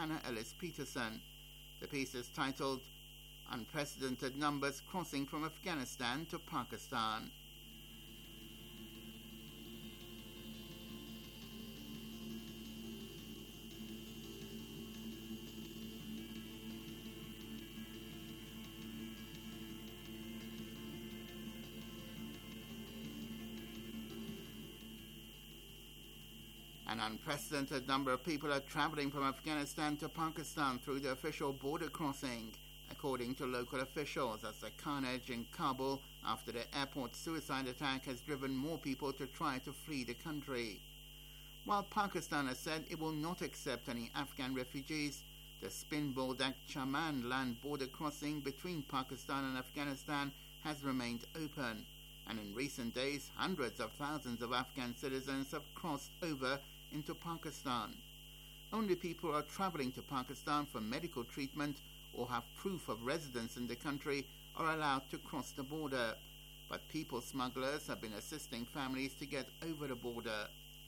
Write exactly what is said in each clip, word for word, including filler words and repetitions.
Hannah Ellis Peterson. The piece is titled Unprecedented Numbers Crossing from Afghanistan to Pakistan. An unprecedented number of people are traveling from Afghanistan to Pakistan through the official border crossing, according to local officials, as the carnage in Kabul after the airport suicide attack has driven more people to try to flee the country. While Pakistan has said it will not accept any Afghan refugees, the Spin-Boldak Chaman land border crossing between Pakistan and Afghanistan has remained open, and in recent days hundreds of thousands of Afghan citizens have crossed over into Pakistan. Only people who are traveling to Pakistan for medical treatment or have proof of residence in the country are allowed to cross the border, but people smugglers have been assisting families to get over the border.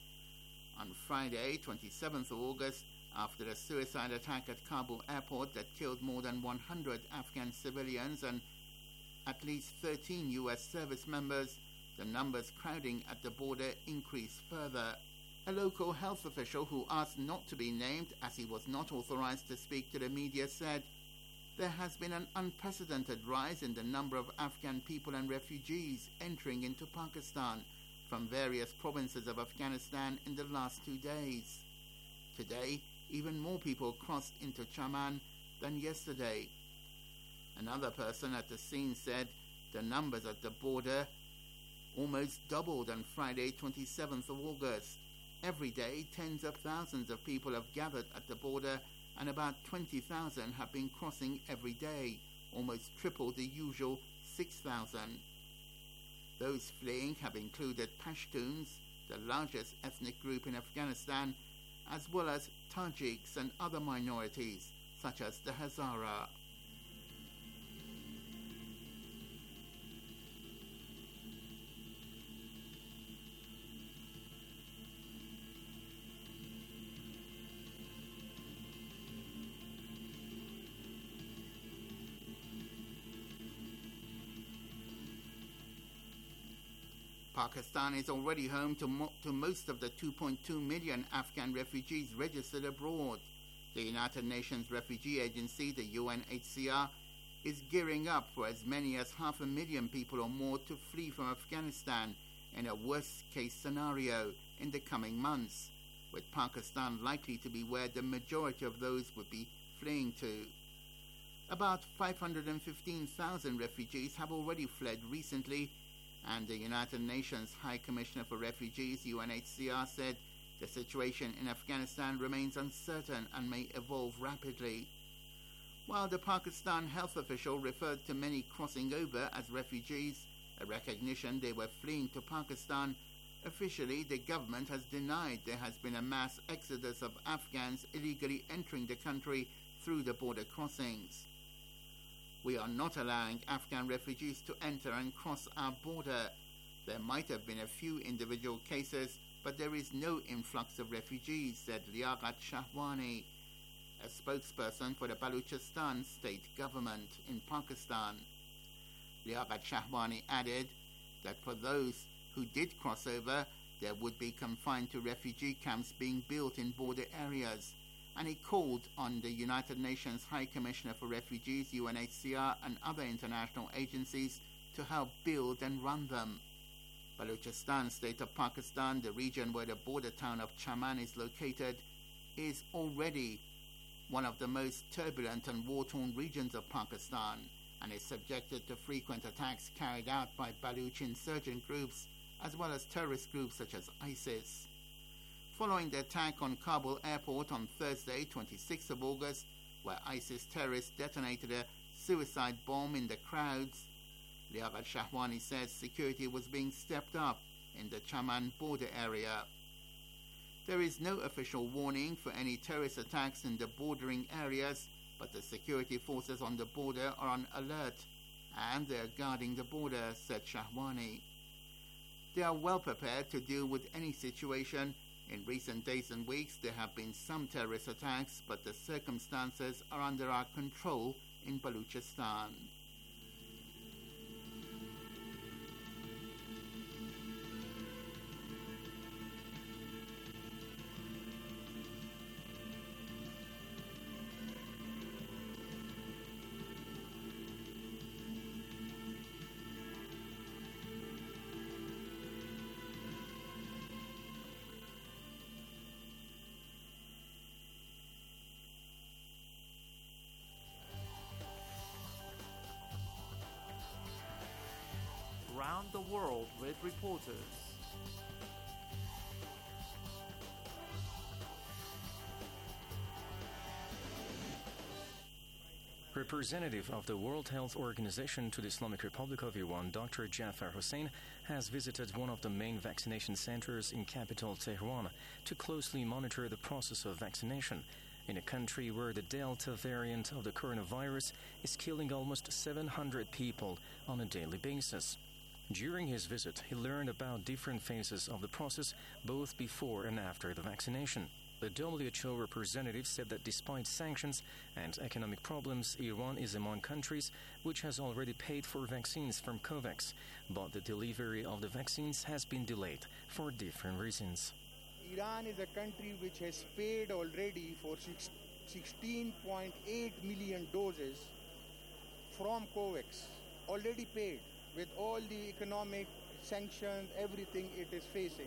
On Friday, twenty-seventh of August, after the suicide attack at Kabul airport that killed more than one hundred Afghan civilians and at least thirteen U S service members, the numbers crowding at the border increased further. A local health official who asked not to be named as he was not authorized to speak to the media said, "There has been an unprecedented rise in the number of Afghan people and refugees entering into Pakistan from various provinces of Afghanistan in the last two days. Today, even more people crossed into Chaman than yesterday." Another person at the scene said the numbers at the border almost doubled on Friday, twenty-seventh of August. Every day, tens of thousands of people have gathered at the border, and about twenty thousand have been crossing every day, almost triple the usual six thousand. Those fleeing have included Pashtuns, the largest ethnic group in Afghanistan, as well as Tajiks and other minorities, such as the Hazara. Pakistan is already home to, mo- to most of the two point two million Afghan refugees registered abroad. The United Nations Refugee Agency, the U N H C R, is gearing up for as many as half a million people or more to flee from Afghanistan in a worst-case scenario in the coming months, with Pakistan likely to be where the majority of those would be fleeing to. About five hundred fifteen thousand refugees have already fled recently, and the United Nations High Commissioner for Refugees, U N H C R, said the situation in Afghanistan remains uncertain and may evolve rapidly. While the Pakistan health official referred to many crossing over as refugees, a recognition they were fleeing to Pakistan, officially the government has denied there has been a mass exodus of Afghans illegally entering the country through the border crossings. "We are not allowing Afghan refugees to enter and cross our border. There might have been a few individual cases, but there is no influx of refugees," said Liaqat Shahwani, a spokesperson for the Balochistan state government in Pakistan. Liaqat Shahwani added that for those who did cross over, there would be confined to refugee camps being built in border areas, and he called on the United Nations High Commissioner for Refugees, U N H C R, and other international agencies to help build and run them. Balochistan state of Pakistan, the region where the border town of Chaman is located, is already one of the most turbulent and war-torn regions of Pakistan, and is subjected to frequent attacks carried out by Baloch insurgent groups, as well as terrorist groups such as ISIS. Following the attack on Kabul airport on Thursday, twenty-sixth of August, where ISIS terrorists detonated a suicide bomb in the crowds, Liaqat Shahwani says security was being stepped up in the Chaman border area. There is no official warning for any terrorist attacks in the bordering areas, but the security forces on the border are on alert, and they are guarding the border, said Shahwani. They are well prepared to deal with any situation, In recent days and weeks, there have been some terrorist attacks, but the circumstances are under our control in Baluchistan. Around the world with reporters. Representative of the World Health Organization to the Islamic Republic of Iran, Doctor Jafar Hossein, has visited one of the main vaccination centers in capital Tehran to closely monitor the process of vaccination in a country where the Delta variant of the coronavirus is killing almost seven hundred people on a daily basis. During his visit, he learned about different phases of the process, both before and after the vaccination. The W H O representative said that despite sanctions and economic problems, Iran is among countries which has already paid for vaccines from COVAX, but the delivery of the vaccines has been delayed for different reasons. Iran is a country which has paid already for sixteen point eight million doses from COVAX, already paid. With all the economic sanctions, everything it is facing.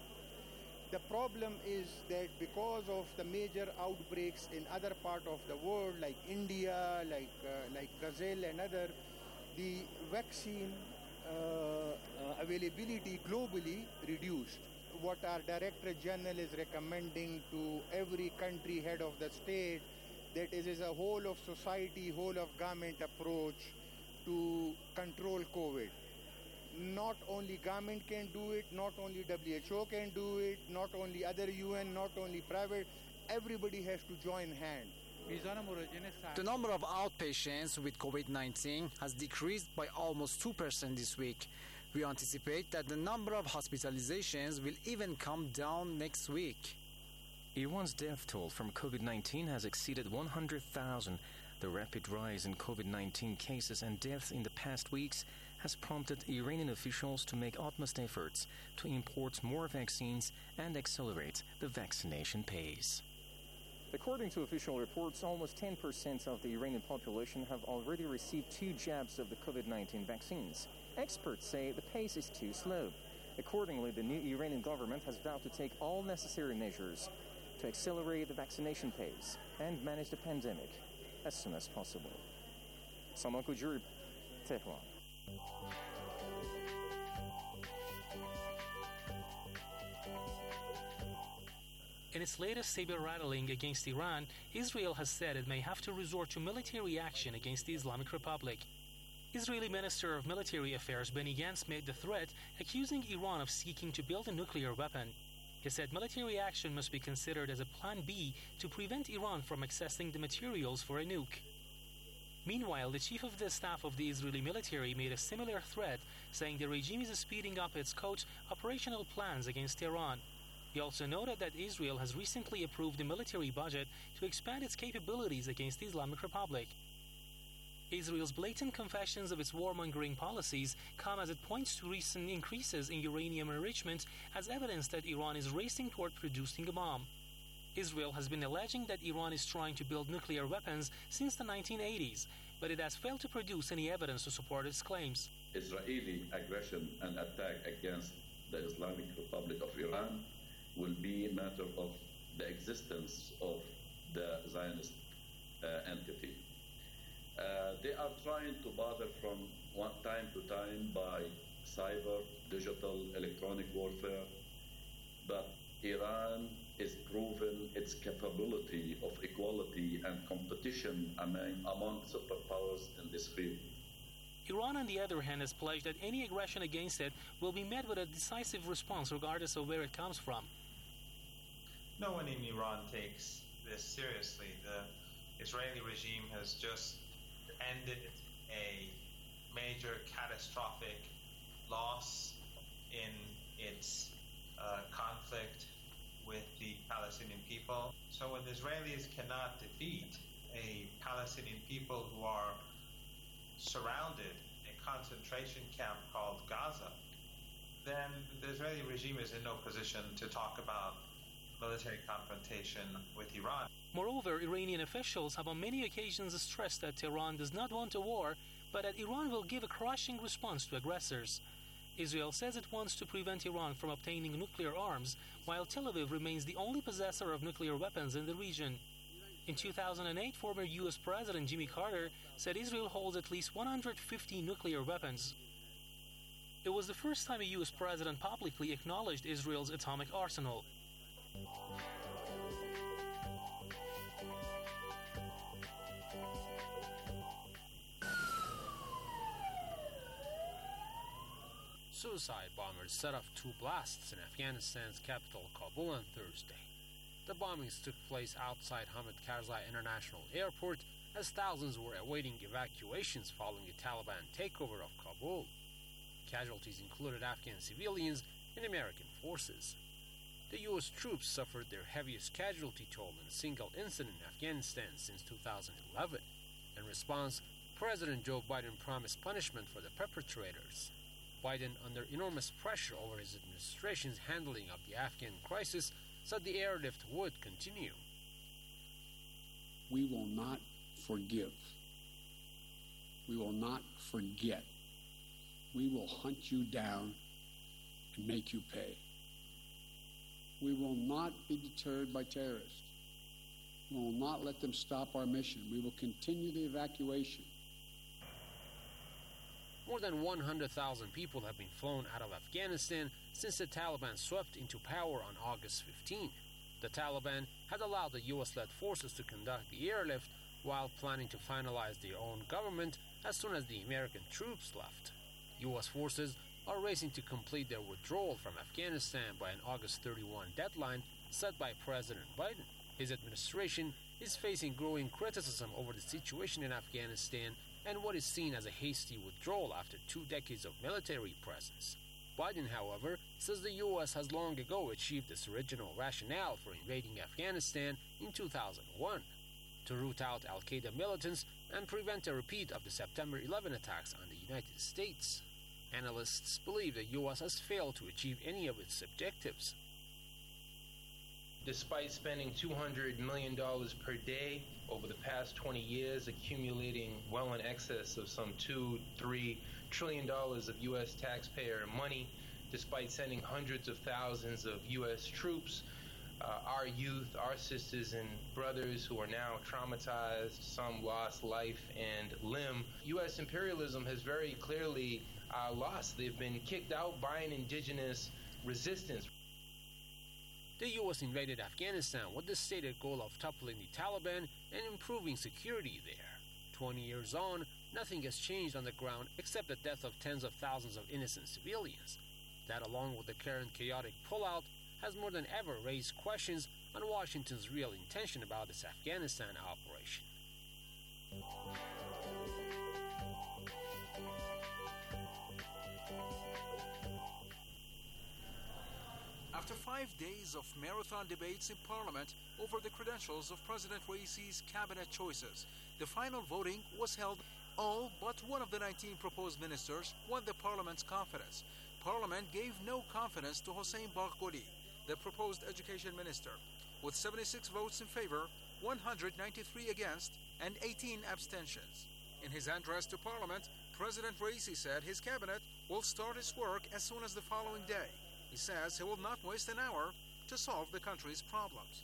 The problem is that because of the major outbreaks in other parts of the world, like India, like uh, like Brazil and other, the vaccine uh, uh, availability globally reduced. What our Director General is recommending to every country head of the state, that it is a whole of society, whole of government approach to control COVID. Not only government can do it, not only W H O can do it, not only other U N, not only private, everybody has to join hand. The number of outpatients with COVID nineteen has decreased by almost two percent this week. We anticipate that the number of hospitalizations will even come down next week. Iran's death toll from COVID nineteen has exceeded one hundred thousand. The rapid rise in COVID nineteen cases and deaths in the past weeks has prompted Iranian officials to make utmost efforts to import more vaccines and accelerate the vaccination pace. According to official reports, almost ten percent of the Iranian population have already received two jabs of the COVID nineteen vaccines. Experts say the pace is too slow. Accordingly, the new Iranian government has vowed to take all necessary measures to accelerate the vaccination pace and manage the pandemic as soon as possible. Salman Kujuri, Tehran. In its latest saber-rattling against Iran, Israel has said it may have to resort to military action against the Islamic Republic. Israeli Minister of Military Affairs Benny Gantz made the threat, accusing Iran of seeking to build a nuclear weapon. He said military action must be considered as a plan B to prevent Iran from accessing the materials for a nuke. Meanwhile, the chief of the staff of the Israeli military made a similar threat, saying the regime is speeding up its, quote, operational plans against Iran. He also noted that Israel has recently approved a military budget to expand its capabilities against the Islamic Republic. Israel's blatant confessions of its warmongering policies come as it points to recent increases in uranium enrichment as evidence that Iran is racing toward producing a bomb. Israel has been alleging that Iran is trying to build nuclear weapons since the nineteen eighties, but it has failed to produce any evidence to support its claims. Israeli aggression and attack against the Islamic Republic of Iran will be a matter of the existence of the Zionist uh, entity. Uh, they are trying to bother from one time to time by cyber, digital, electronic warfare, but Iran is proven its capability of equality and competition among, among superpowers in this field. Iran, on the other hand, has pledged that any aggression against it will be met with a decisive response regardless of where it comes from. No one in Iran takes this seriously. The Israeli regime has just ended a major catastrophic loss in its uh, conflict with the Palestinian people. So when the Israelis cannot defeat a Palestinian people who are surrounded in a concentration camp called Gaza, then the Israeli regime is in no position to talk about military confrontation with Iran. Moreover, Iranian officials have on many occasions stressed that Tehran does not want a war, but that Iran will give a crushing response to aggressors. Israel says it wants to prevent Iran from obtaining nuclear arms, while Tel Aviv remains the only possessor of nuclear weapons in the region. In two thousand eight, former U S President Jimmy Carter said Israel holds at least one hundred fifty nuclear weapons. It was the first time a U S president publicly acknowledged Israel's atomic arsenal. Suicide bombers set off two blasts in Afghanistan's capital, Kabul, on Thursday. The bombings took place outside Hamid Karzai International Airport as thousands were awaiting evacuations following the Taliban takeover of Kabul. Casualties included Afghan civilians and American forces. The U S troops suffered their heaviest casualty toll in a single incident in Afghanistan since two thousand eleven. In response, President Joe Biden promised punishment for the perpetrators. Biden, under enormous pressure over his administration's handling of the Afghan crisis, said the airlift would continue. We will not forgive. We will not forget. We will hunt you down and make you pay. We will not be deterred by terrorists. We will not let them stop our mission. We will continue the evacuation. More than one hundred thousand people have been flown out of Afghanistan since the Taliban swept into power on August fifteenth. The Taliban had allowed the U S-led forces to conduct the airlift while planning to finalize their own government as soon as the American troops left. U S forces are racing to complete their withdrawal from Afghanistan by an August thirty-first deadline set by President Biden. His administration is facing growing criticism over the situation in Afghanistan and what is seen as a hasty withdrawal after two decades of military presence. Biden, however, says the U S has long ago achieved its original rationale for invading Afghanistan in two thousand one, to root out al-Qaeda militants and prevent a repeat of the September eleventh attacks on the United States. Analysts believe the U S has failed to achieve any of its objectives. Despite spending two hundred million dollars per day over the past twenty years, accumulating well in excess of some two, three trillion dollars of U S taxpayer money, despite sending hundreds of thousands of U S troops, uh, our youth, our sisters and brothers who are now traumatized, some lost life and limb, U S imperialism has very clearly uh, lost. They've been kicked out by an indigenous resistance. The U S invaded Afghanistan with the stated goal of toppling the Taliban and improving security there. Twenty years on, nothing has changed on the ground except the death of tens of thousands of innocent civilians. That, along with the current chaotic pullout, has more than ever raised questions on Washington's real intention about its Afghanistan operation. After five days of marathon debates in Parliament over the credentials of President Raisi's cabinet choices, the final voting was held. All but one of the nineteen proposed ministers won the Parliament's confidence. Parliament gave no confidence to Hossein Bagholi, the proposed education minister, with seventy-six votes in favor, one hundred ninety-three against, and eighteen abstentions. In his address to Parliament, President Raisi said his cabinet will start its work as soon as the following day. He says he will not waste an hour to solve the country's problems.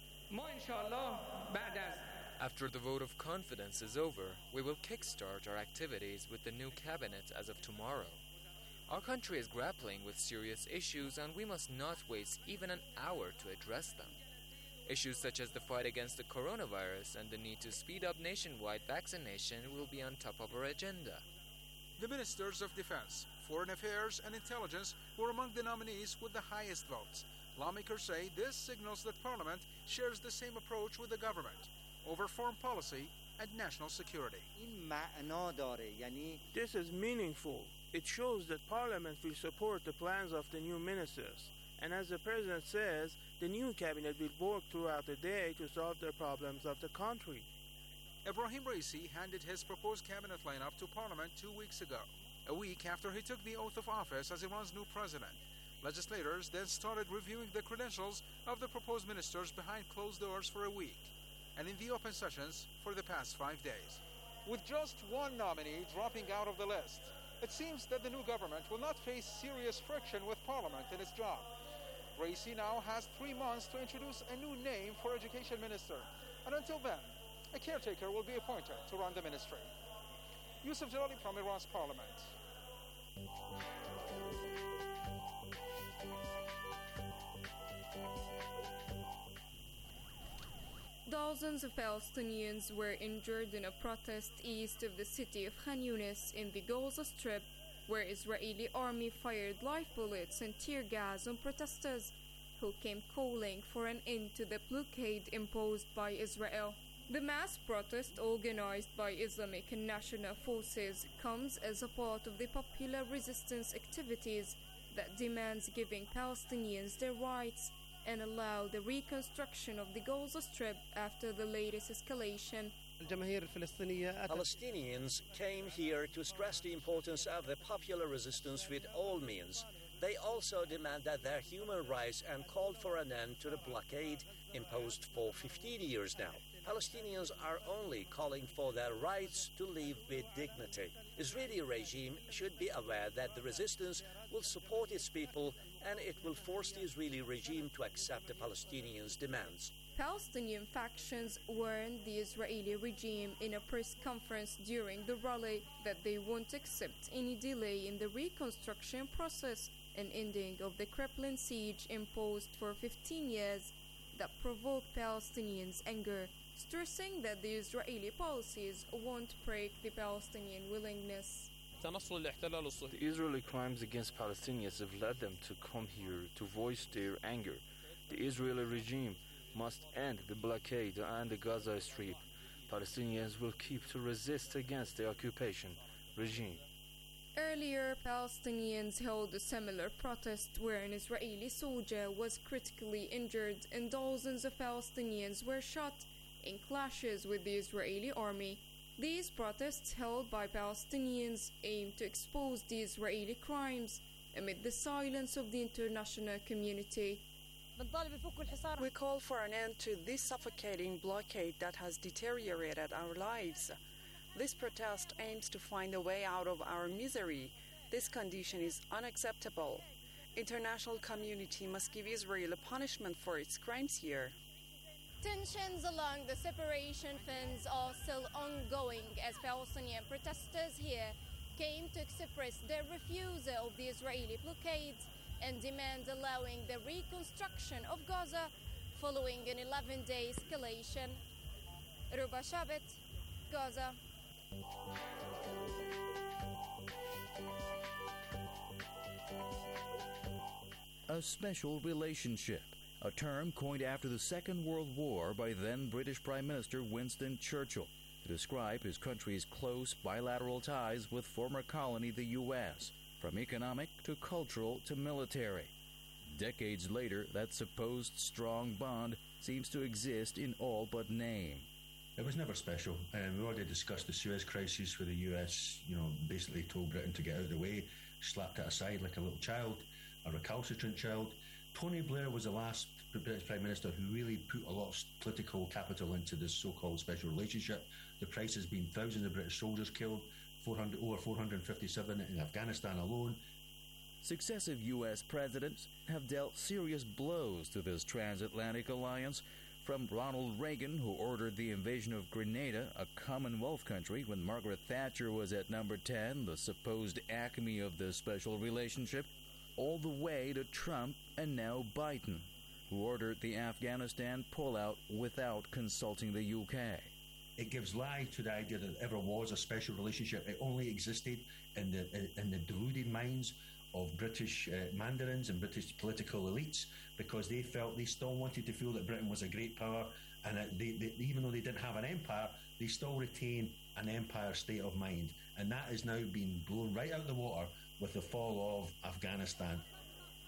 After the vote of confidence is over, we will kickstart our activities with the new cabinet as of tomorrow. Our country is grappling with serious issues and we must not waste even an hour to address them. Issues such as the fight against the coronavirus and the need to speed up nationwide vaccination will be on top of our agenda. The Ministers of Defense, Foreign Affairs and Intelligence were among the nominees with the highest votes. Lawmakers say this signals that Parliament shares the same approach with the government over foreign policy and national security. This is meaningful. It shows that Parliament will support the plans of the new ministers And as the president says, the new cabinet will work throughout the day to solve the problems of the country. Ebrahim Raisi handed his proposed cabinet lineup to Parliament two weeks ago, a week after he took the oath of office as Iran's new president. Legislators then started reviewing the credentials of the proposed ministers behind closed doors for a week, and in the open sessions for the past five days. With just one nominee dropping out of the list, it seems that the new government will not face serious friction with Parliament in its job. Raisi now has three months to introduce a new name for Education Minister, and until then, a caretaker will be appointed to run the ministry. Yusuf Jalali from Iran's Parliament. Dozens of Palestinians were injured in a protest east of the city of Khan Yunis in the Gaza Strip, where Israeli army fired live bullets and tear gas on protesters who came calling for an end to the blockade imposed by Israel. The mass protest organized by Islamic and National Forces comes as a part of the popular resistance activities that demands giving Palestinians their rights and allow the reconstruction of the Gaza Strip after the latest escalation. Palestinians came here to stress the importance of the popular resistance with all means. They also demand that their human rights and called for an end to the blockade imposed for fifteen years now. Palestinians are only calling for their rights to live with dignity. Israeli regime should be aware that the resistance will support its people and it will force the Israeli regime to accept the Palestinians' demands. Palestinian factions warned the Israeli regime in a press conference during the rally that they won't accept any delay in the reconstruction process and ending of the crippling siege imposed for fifteen years that provoked Palestinians' anger, stressing that the Israeli policies won't break the Palestinian willingness. The Israeli crimes against Palestinians have led them to come here to voice their anger. The Israeli regime must end the blockade and the Gaza Strip. Palestinians will keep to resist against the occupation regime. Earlier, Palestinians held a similar protest where an Israeli soldier was critically injured and dozens of Palestinians were shot in clashes with the Israeli army. These protests held by Palestinians aim to expose the Israeli crimes amid the silence of the international community. We call for an end to this suffocating blockade that has deteriorated our lives. This protest aims to find a way out of our misery. This condition is unacceptable. International community must give Israel a punishment for its crimes here. Tensions along the separation fence are still ongoing as Palestinian protesters here came to express their refusal of the Israeli blockade and demand allowing the reconstruction of Gaza following an eleven-day escalation. Ruba Shabit, Gaza. A special relationship, a term coined after the Second World War by then British Prime Minister Winston Churchill to describe his country's close bilateral ties with former colony the U S, from economic to cultural to military. Decades later, that supposed strong bond seems to exist in all but name. It was never special. Um, we already discussed the Suez Crisis, where the U S, you know, basically told Britain to get out of the way, slapped it aside like a little child, a recalcitrant child. Tony Blair was the last British Prime Minister who really put a lot of political capital into this so-called special relationship. The price has been thousands of British soldiers killed, four hundred, over four hundred fifty-seven in Afghanistan alone. Successive U S presidents have dealt serious blows to this transatlantic alliance, from Ronald Reagan, who ordered the invasion of Grenada, a Commonwealth country, when Margaret Thatcher was at number ten, the supposed acme of the special relationship, all the way to Trump and now Biden, who ordered the Afghanistan pullout without consulting the U K. It gives lie to the idea that there ever was a special relationship. It only existed in the in the deluded minds of British uh, mandarins and British political elites, because they felt they still wanted to feel that Britain was a great power, and that they, they, even though they didn't have an empire, they still retain an empire state of mind. And that has now been blown right out of the water with the fall of Afghanistan.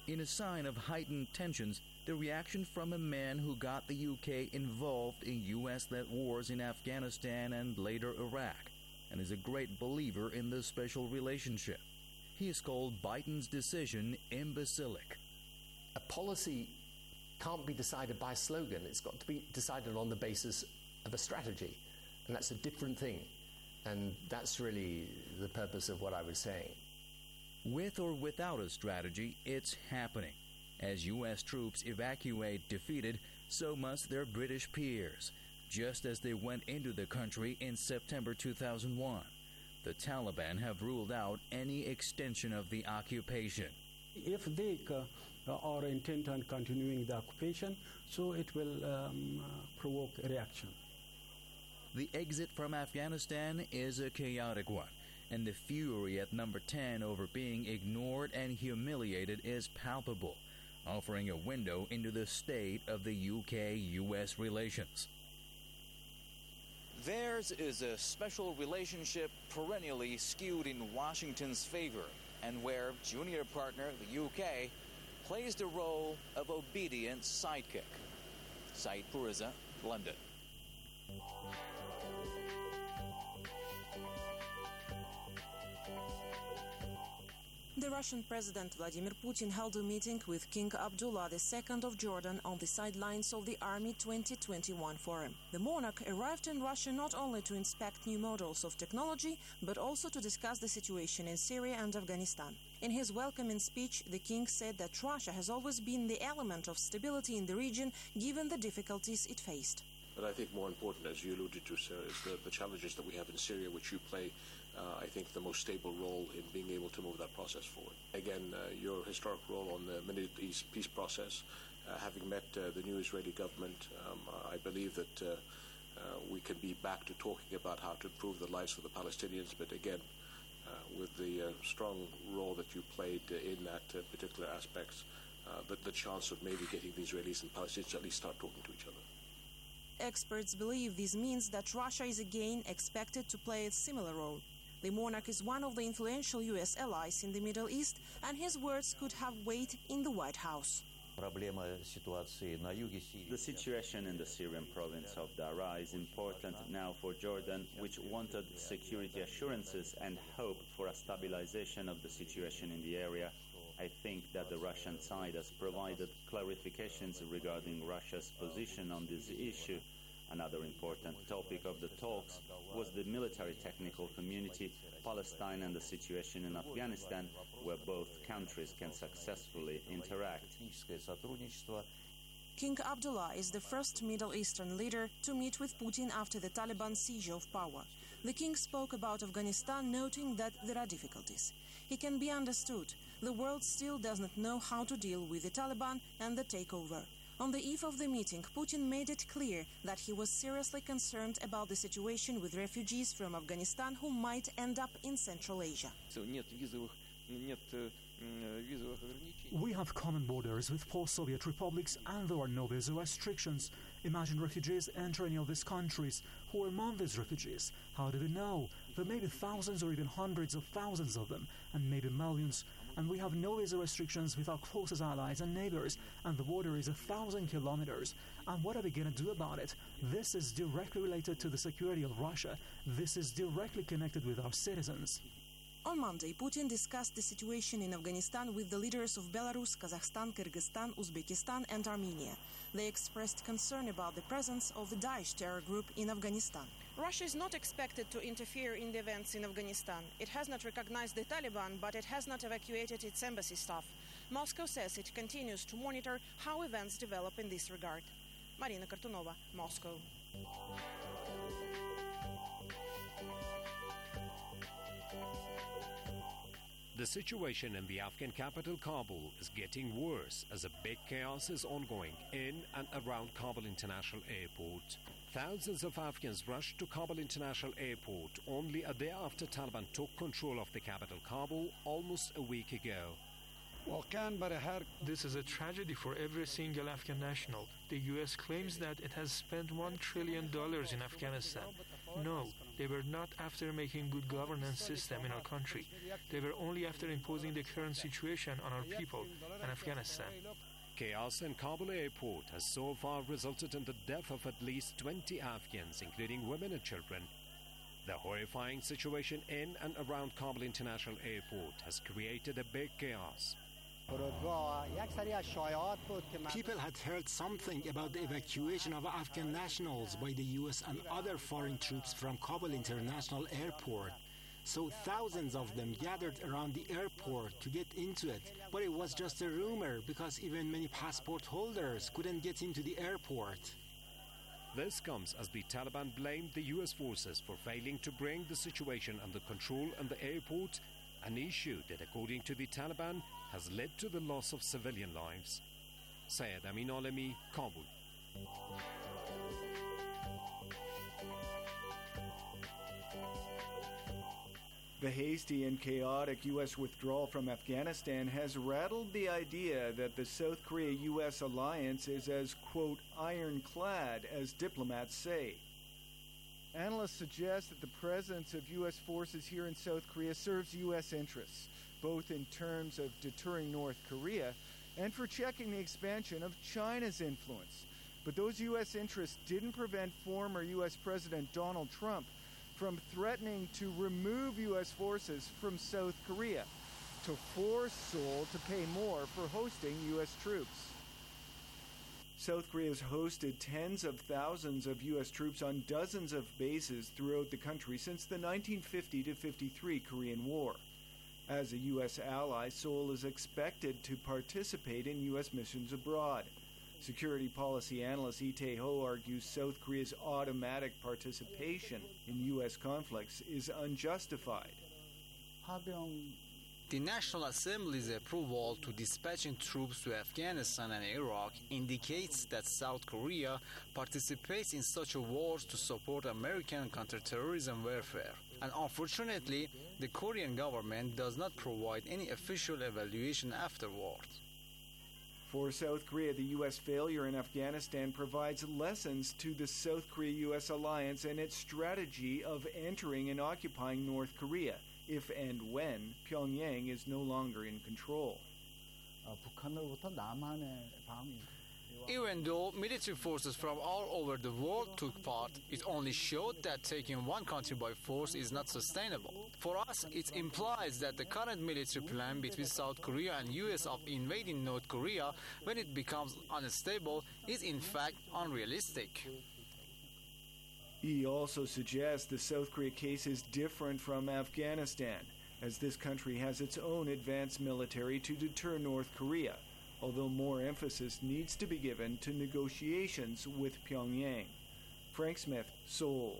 In a sign of heightened tensions, the reaction from a man who got the U K involved in U S-led wars in Afghanistan and later Iraq, and is a great believer in the special relationship. He has called Biden's decision imbecilic. A policy can't be decided by a slogan. It's got to be decided on the basis of a strategy, and that's a different thing. And that's really the purpose of what I was saying. With or without a strategy, it's happening. As U S troops evacuate defeated, so must their British peers, just as they went into the country in September two thousand one. The Taliban have ruled out any extension of the occupation. If they uh, are intent on continuing the occupation, so it will um, uh, provoke a reaction. The exit from Afghanistan is a chaotic one, and the fury at number ten over being ignored and humiliated is palpable, offering a window into the state of the U K U S relations. Theirs is a special relationship perennially skewed in Washington's favor, and where junior partner, the U K, plays the role of obedient sidekick. Said Puriza, London. The Russian President Vladimir Putin held a meeting with King Abdullah the Second of Jordan on the sidelines of the Army twenty twenty-one forum. The monarch arrived in Russia not only to inspect new models of technology, but also to discuss the situation in Syria and Afghanistan. In his welcoming speech, the king said that Russia has always been the element of stability in the region, given the difficulties it faced. But I think more important, as you alluded to, sir, is the, the challenges that we have in Syria, which you play, uh, I think, the most stable role in being able to move that process forward. Again, uh, your historic role on the Middle East peace process, uh, having met uh, the new Israeli government, um, I believe that uh, uh, we can be back to talking about how to improve the lives of the Palestinians, but again, uh, with the uh, strong role that you played uh, in that uh, particular aspects, uh, the, the chance of maybe getting the Israelis and Palestinians to at least start talking to each other. Experts believe this means that Russia is again expected to play a similar role. The monarch is one of the influential U S allies in the Middle East, and his words could have weight in the White House. The situation in the Syrian province of Daraa is important now for Jordan, which wanted security assurances and hope for a stabilization of the situation in the area. I think that the Russian side has provided clarifications regarding Russia's position on this issue. Another important topic of the talks was the military technical community, Palestine, and the situation in Afghanistan, where both countries can successfully interact. King Abdullah is the first Middle Eastern leader to meet with Putin after the Taliban seizure of power. The king spoke about Afghanistan, noting that there are difficulties. He can be understood. The world still does not know how to deal with the Taliban and the takeover. On the eve of the meeting, Putin made it clear that he was seriously concerned about the situation with refugees from Afghanistan who might end up in Central Asia. We have common borders with post-Soviet republics and there are no visa restrictions. Imagine refugees entering of these countries. Who are among these refugees? How do we know? There may be thousands or even hundreds of thousands of them, and maybe millions. And we have no visa restrictions with our closest allies and neighbors, and the border is a thousand kilometers. And what are we going to do about it? This is directly related to the security of Russia. This is directly connected with our citizens. On Monday, Putin discussed the situation in Afghanistan with the leaders of Belarus, Kazakhstan, Kyrgyzstan, Uzbekistan and Armenia. They expressed concern about the presence of the Daesh terror group in Afghanistan. Russia is not expected to interfere in the events in Afghanistan. It has not recognized the Taliban, but it has not evacuated its embassy staff. Moscow says it continues to monitor how events develop in this regard. Marina Kartunova, Moscow. The situation in the Afghan capital Kabul is getting worse as a big chaos is ongoing in and around Kabul International Airport. Thousands of Afghans rushed to Kabul International Airport only a day after Taliban took control of the capital Kabul almost a week ago. This is a tragedy for every single Afghan national. The U S claims that it has spent one trillion dollars in Afghanistan. No, they were not after making good governance system in our country. They were only after imposing the current situation on our people and Afghanistan. Chaos in Kabul airport has so far resulted in the death of at least twenty Afghans, including women and children. The horrifying situation in and around Kabul International Airport has created a big chaos. People had heard something about the evacuation of Afghan nationals by the U S and other foreign troops from Kabul International Airport. So thousands of them gathered around the airport to get into it. But it was just a rumor because even many passport holders couldn't get into the airport. This comes as the Taliban blamed the U S forces for failing to bring the situation under control in the airport, an issue that, according to the Taliban, has led to the loss of civilian lives. Syed Amin Alemi, Kabul. The hasty and chaotic U S withdrawal from Afghanistan has rattled the idea that the South Korea-U S alliance is as, quote, ironclad as diplomats say. Analysts suggest that the presence of U S forces here in South Korea serves U S interests, both in terms of deterring North Korea and for checking the expansion of China's influence. But those U S interests didn't prevent former U S President Donald Trump from threatening to remove U S forces from South Korea, to force Seoul to pay more for hosting U S troops. South Korea has hosted tens of thousands of U S troops on dozens of bases throughout the country since the nineteen fifty to fifty-three Korean War. As a U S ally, Seoul is expected to participate in U S missions abroad. Security policy analyst Lee Tae-ho argues South Korea's automatic participation in U S conflicts is unjustified. The National Assembly's approval to dispatching troops to Afghanistan and Iraq indicates that South Korea participates in such wars to support American counterterrorism warfare. And unfortunately, the Korean government does not provide any official evaluation afterwards. For South Korea, the U S failure in Afghanistan provides lessons to the South Korea-U S alliance and its strategy of entering and occupying North Korea, if and when Pyongyang is no longer in control. Even though military forces from all over the world took part, it only showed that taking one country by force is not sustainable. For us, it implies that the current military plan between South Korea and U S of invading North Korea when it becomes unstable is in fact unrealistic. He also suggests the South Korea case is different from Afghanistan, as this country has its own advanced military to deter North Korea, although more emphasis needs to be given to negotiations with Pyongyang. Frank Smith, Seoul.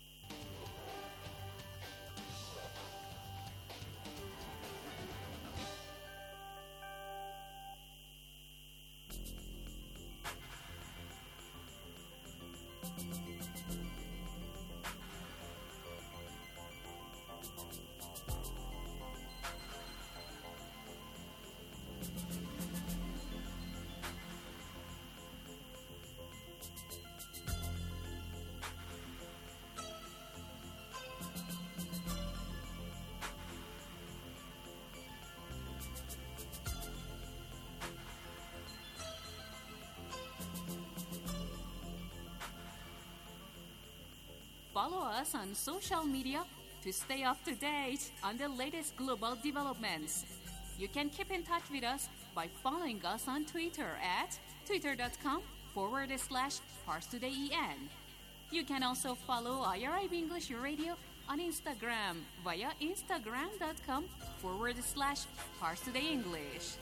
Follow us on social media to stay up to date on the latest global developments. You can keep in touch with us by following us on Twitter at twitter.com forward slash ParsTodayEN. You can also follow I R I B English Radio on Instagram via instagram.com forward slash ParsTodayEnglish.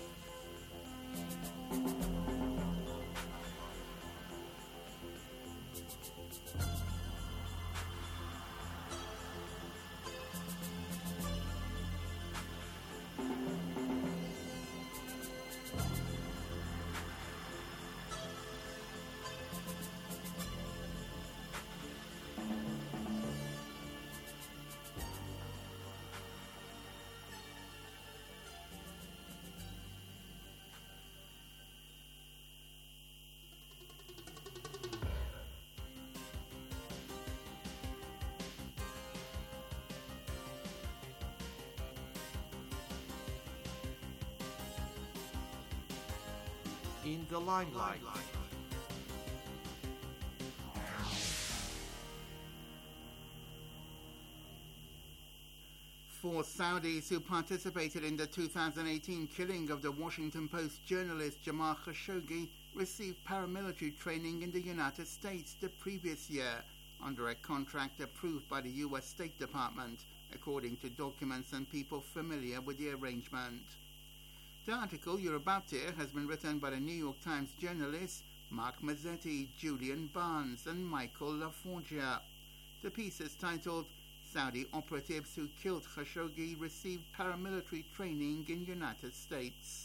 in the limelight. Four Saudis who participated in the two thousand eighteen killing of the Washington Post journalist Jamal Khashoggi received paramilitary training in the United States the previous year under a contract approved by the U S State Department, according to documents and people familiar with the arrangement. The article you're about to hear has been written by the New York Times journalists Mark Mazzetti, Julian Barnes, and Michael LaForgia. The piece is titled Saudi Operatives Who Killed Khashoggi Received Paramilitary Training in United States.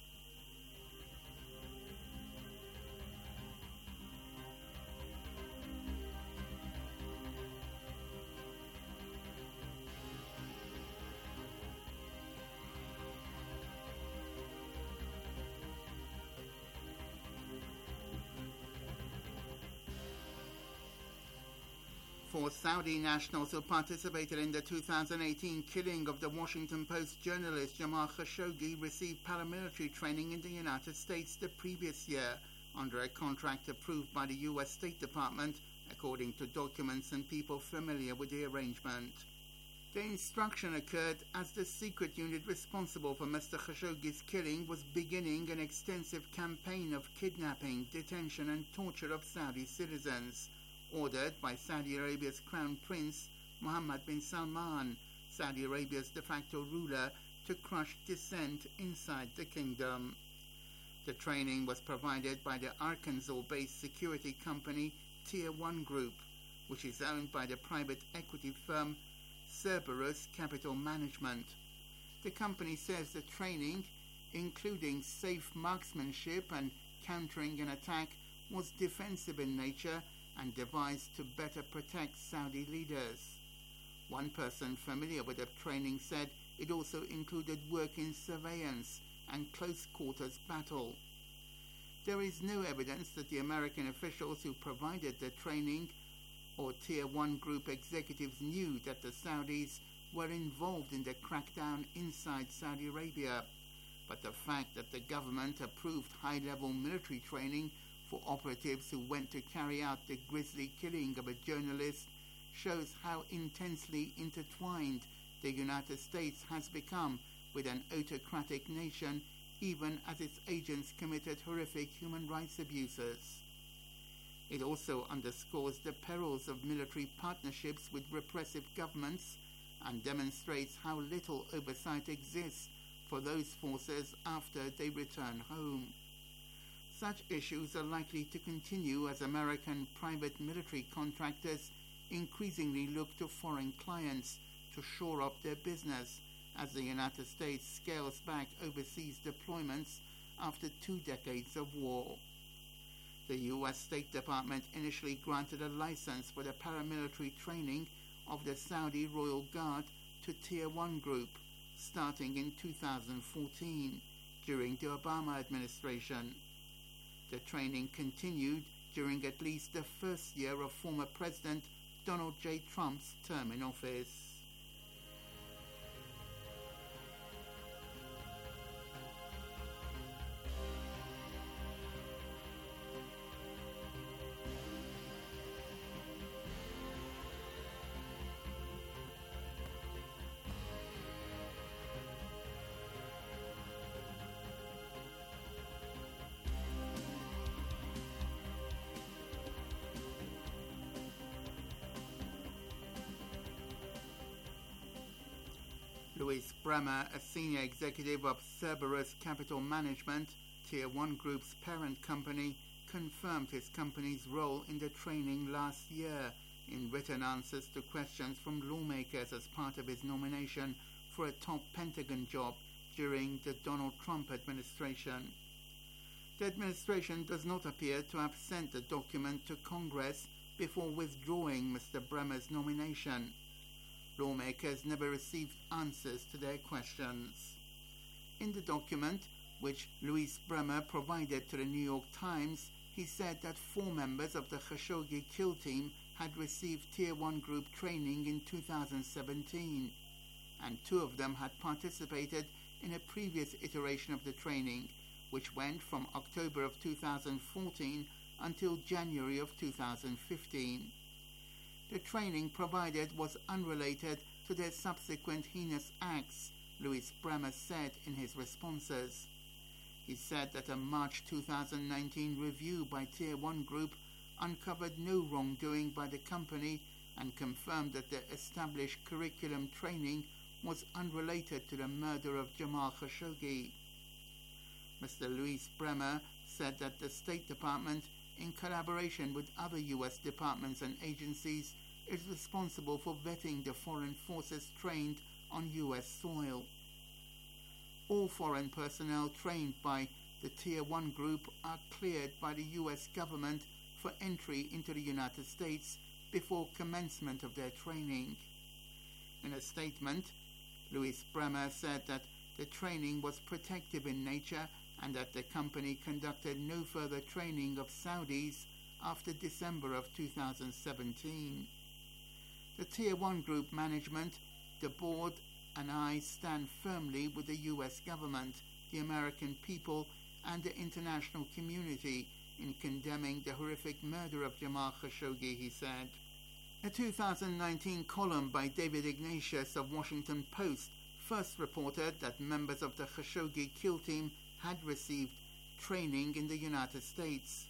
Four Saudi nationals who participated in the two thousand eighteen killing of the Washington Post journalist Jamal Khashoggi received paramilitary training in the United States the previous year under a contract approved by the U S State Department, according to documents and people familiar with the arrangement. The instruction occurred as the secret unit responsible for Mister Khashoggi's killing was beginning an extensive campaign of kidnapping, detention and torture of Saudi citizens, ordered by Saudi Arabia's Crown Prince Mohammed bin Salman, Saudi Arabia's de facto ruler, to crush dissent inside the kingdom. The training was provided by the Arkansas-based security company Tier one Group, which is owned by the private equity firm Cerberus Capital Management. The company says the training, including safe marksmanship and countering an attack, was defensive in nature and devised to better protect Saudi leaders. One person familiar with the training said it also included work in surveillance and close quarters battle. There is no evidence that the American officials who provided the training or Tier one Group executives knew that the Saudis were involved in the crackdown inside Saudi Arabia, but the fact that the government approved high-level military training for operatives who went to carry out the grisly killing of a journalist shows how intensely intertwined the United States has become with an autocratic nation, even as its agents committed horrific human rights abuses. It also underscores the perils of military partnerships with repressive governments and demonstrates how little oversight exists for those forces after they return home. Such issues are likely to continue as American private military contractors increasingly look to foreign clients to shore up their business as the United States scales back overseas deployments after two decades of war. The U S State Department initially granted a license for the paramilitary training of the Saudi Royal Guard to Tier one Group, starting in two thousand fourteen, during the Obama administration. The training continued during at least the first year of former President Donald J. Trump's term in office. Louis Bremer, a senior executive of Cerberus Capital Management, Tier one Group's parent company, confirmed his company's role in the training last year in written answers to questions from lawmakers as part of his nomination for a top Pentagon job during the Donald Trump administration. The administration does not appear to have sent the document to Congress before withdrawing Mister Bremer's nomination. Lawmakers never received answers to their questions. In the document, which Louis Bremer provided to the New York Times, he said that four members of the Khashoggi kill team had received Tier one Group training in two thousand seventeen, and two of them had participated in a previous iteration of the training, which went from October of two thousand fourteen until January of two thousand fifteen. The training provided was unrelated to their subsequent heinous acts, Luis Bremer said in his responses. He said that a March two thousand nineteen review by Tier one Group uncovered no wrongdoing by the company and confirmed that the established curriculum training was unrelated to the murder of Jamal Khashoggi. Mister Luis Bremer said that the State Department, in collaboration with other U S departments and agencies, is responsible for vetting the foreign forces trained on U S soil. All foreign personnel trained by the Tier one Group are cleared by the U S government for entry into the United States before commencement of their training. In a statement, Luis Bremer said that the training was protective in nature and that the company conducted no further training of Saudis after December of two thousand seventeen. The Tier one Group management, the board, and I stand firmly with the U S government, the American people, and the international community in condemning the horrific murder of Jamal Khashoggi, he said. A two thousand nineteen column by David Ignatius of Washington Post first reported that members of the Khashoggi kill team had received training in the United States.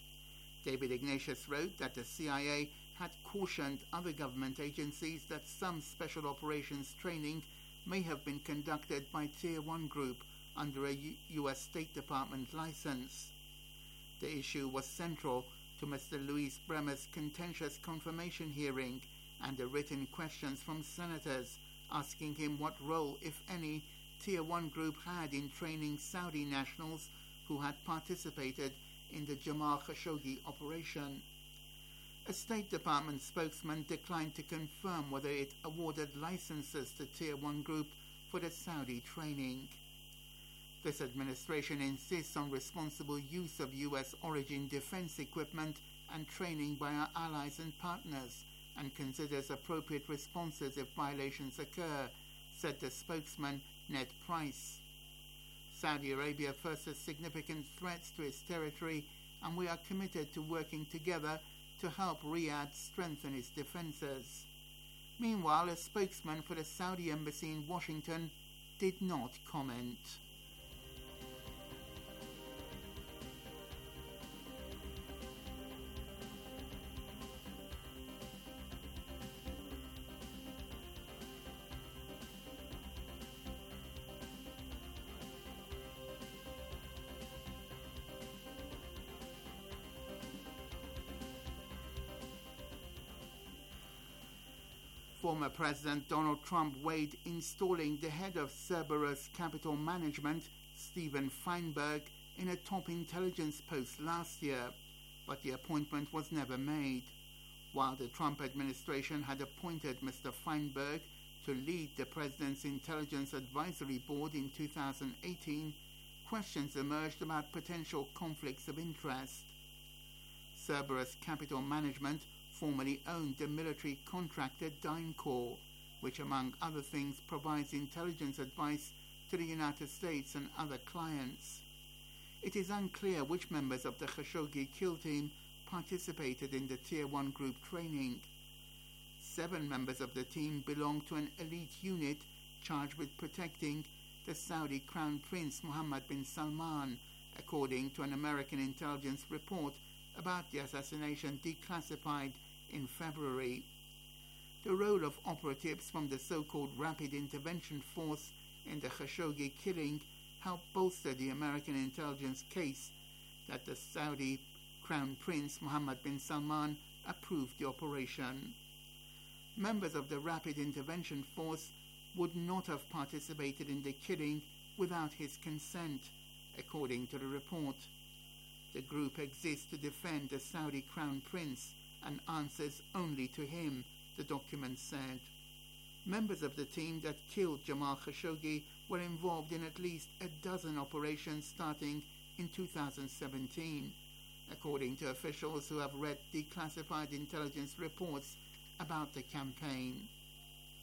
David Ignatius wrote that the C I A had cautioned other government agencies that some special operations training may have been conducted by Tier one Group under a U S State Department license. The issue was central to Mister Luis Bremer's contentious confirmation hearing and the written questions from senators asking him what role, if any, Tier one Group had in training Saudi nationals who had participated in the Jamal Khashoggi operation. A State Department spokesman declined to confirm whether it awarded licenses to Tier one Group for the Saudi training. This administration insists on responsible use of U S origin defense equipment and training by our allies and partners and considers appropriate responses if violations occur, said the spokesman Ned Price. Saudi Arabia faces significant threats to its territory, and we are committed to working together to help Riyadh strengthen its defenses. Meanwhile, a spokesman for the Saudi embassy in Washington did not comment. Former President Donald Trump weighed installing the head of Cerberus Capital Management, Steven Feinberg, in a top intelligence post last year, but the appointment was never made. While the Trump administration had appointed Mister Feinberg to lead the President's Intelligence Advisory Board in two thousand eighteen, questions emerged about potential conflicts of interest. Cerberus Capital Management formerly owned the military contractor DynCorp, which among other things provides intelligence advice to the United States and other clients. It is unclear which members of the Khashoggi kill team participated in the Tier one Group training. Seven members of the team belong to an elite unit charged with protecting the Saudi Crown Prince Mohammed bin Salman, according to an American intelligence report about the assassination declassified in February. The role of operatives from the so-called Rapid Intervention Force in the Khashoggi killing helped bolster the American intelligence case that the Saudi Crown Prince Mohammed bin Salman approved the operation. Members of the Rapid Intervention Force would not have participated in the killing without his consent, according to the report. The group exists to defend the Saudi Crown Prince and answers only to him, the document said. Members of the team that killed Jamal Khashoggi were involved in at least a dozen operations starting in two thousand seventeen, according to officials who have read declassified intelligence reports about the campaign.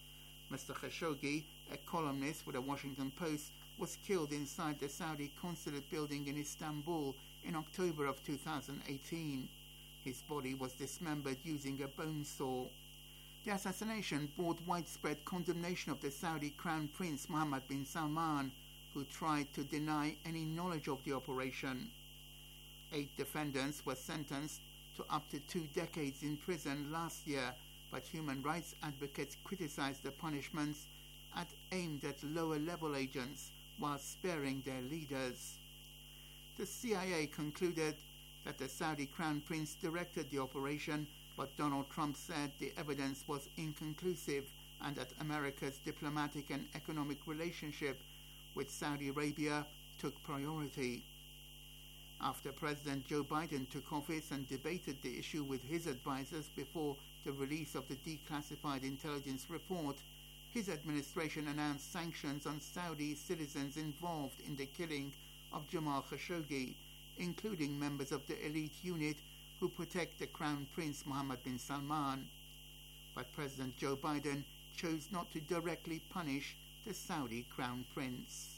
Mister Khashoggi, a columnist for the Washington Post, was killed inside the Saudi consulate building in Istanbul in October of two thousand eighteen. His body was dismembered using a bone saw. The assassination brought widespread condemnation of the Saudi Crown Prince Mohammed bin Salman, who tried to deny any knowledge of the operation. Eight defendants were sentenced to up to two decades in prison last year, but human rights advocates criticized the punishments at aimed at lower-level agents while sparing their leaders. The C I A concluded that the Saudi Crown Prince directed the operation, but Donald Trump said the evidence was inconclusive and that America's diplomatic and economic relationship with Saudi Arabia took priority. After President Joe Biden took office and debated the issue with his advisors before the release of the declassified intelligence report, his administration announced sanctions on Saudi citizens involved in the killing of Jamal Khashoggi, including members of the elite unit who protect the Crown Prince Mohammed bin Salman. But President Joe Biden chose not to directly punish the Saudi Crown Prince.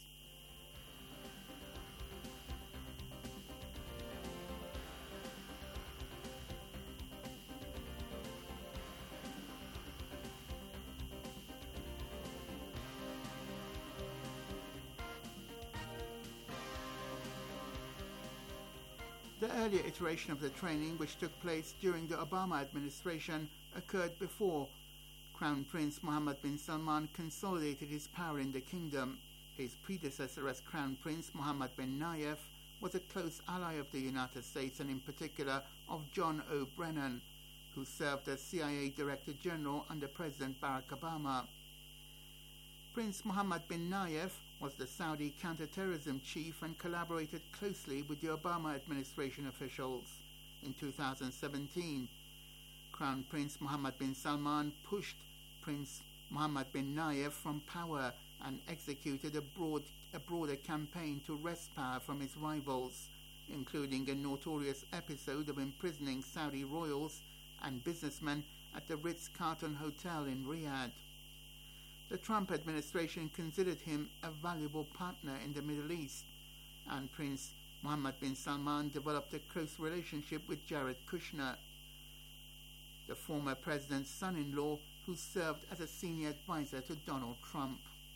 The earlier iteration of the training, which took place during the Obama administration, occurred before Crown Prince Mohammed bin Salman consolidated his power in the kingdom. His predecessor as Crown Prince, Mohammed bin Nayef, was a close ally of the United States and in particular of John O. Brennan, who served as C I A Director General under President Barack Obama. Prince Mohammed bin Nayef was the Saudi counterterrorism chief and collaborated closely with the Obama administration officials. In two thousand seventeen, Crown Prince Mohammed bin Salman pushed Prince Mohammed bin Nayef from power and executed a, broad, a broader campaign to wrest power from his rivals, including a notorious episode of imprisoning Saudi royals and businessmen at the Ritz-Carlton Hotel in Riyadh. The Trump administration considered him a valuable partner in the Middle East, and Prince Mohammed bin Salman developed a close relationship with Jared Kushner, the former president's son-in-law who served as a senior advisor to Donald Trump.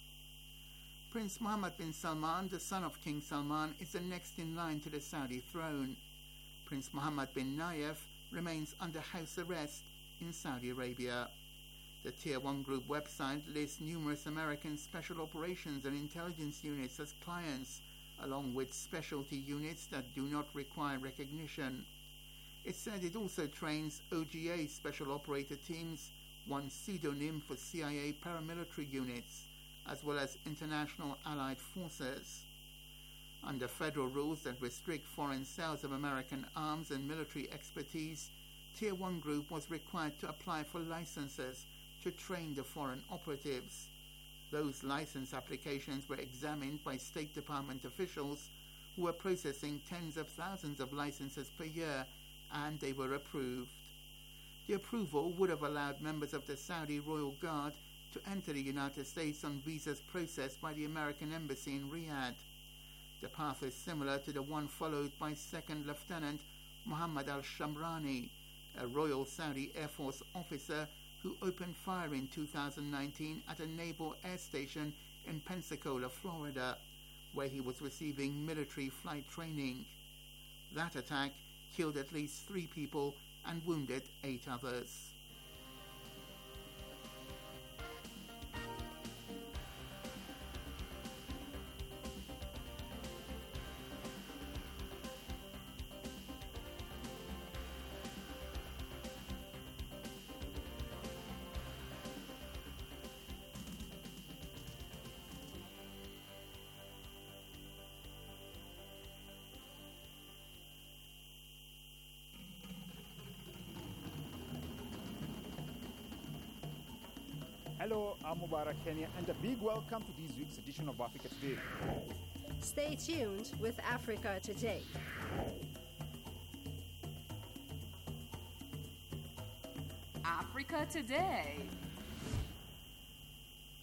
Prince Mohammed bin Salman, the son of King Salman, is the next in line to the Saudi throne. Prince Mohammed bin Nayef remains under house arrest in Saudi Arabia. The Tier one Group website lists numerous American special operations and intelligence units as clients, along with specialty units that do not require recognition. It said it also trains O G A special operator teams, one pseudonym for C I A paramilitary units, as well as international allied forces. Under federal rules that restrict foreign sales of American arms and military expertise, Tier one Group was required to apply for licenses to train the foreign operatives. Those license applications were examined by State Department officials who were processing tens of thousands of licenses per year, and they were approved. The approval would have allowed members of the Saudi Royal Guard to enter the United States on visas processed by the American Embassy in Riyadh. The path is similar to the one followed by Second Lieutenant Mohammed al-Shamrani, a Royal Saudi Air Force officer who opened fire in two thousand nineteen at a naval air station in Pensacola, Florida, where he was receiving military flight training. That attack killed at least three people and wounded eight others. Hello, I'm Mubarak Kenya, and a big welcome to this week's edition of Africa Today. Stay tuned with Africa Today. Africa Today.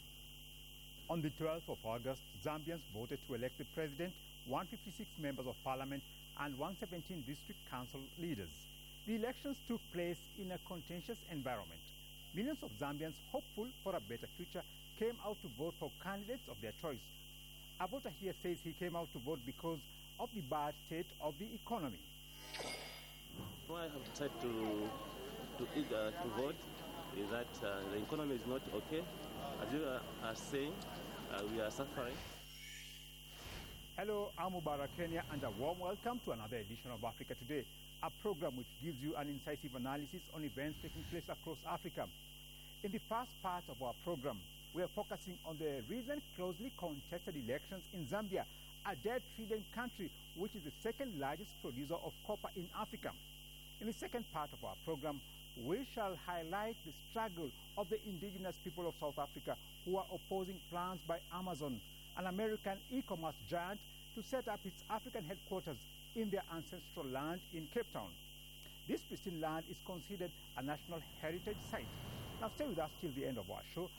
On the twelfth of August, Zambians voted to elect the president, one hundred fifty-six members of parliament, and one hundred seventeen district council leaders. The elections took place in a contentious environment. Millions of Zambians hopeful for a better future came out to vote for candidates of their choice. A voter here says he came out to vote because of the bad state of the economy. Why I have decided to, to, uh, to vote is that uh, the economy is not okay. As you are saying, uh, we are suffering. Hello, I'm Mubarak Kenya, and a warm welcome to another edition of Africa Today, a program which gives you an incisive analysis on events taking place across Africa. In the first part of our program, we are focusing on the recent closely contested elections in Zambia, a dead trillion country which is the second largest producer of copper in Africa. In the second part of our program, we shall highlight the struggle of the indigenous people of South Africa who are opposing plans by Amazon, an American e-commerce giant, to set up its African headquarters in their ancestral land in Cape Town. This pristine land is considered a national heritage site. Now stay with us till the end of our show.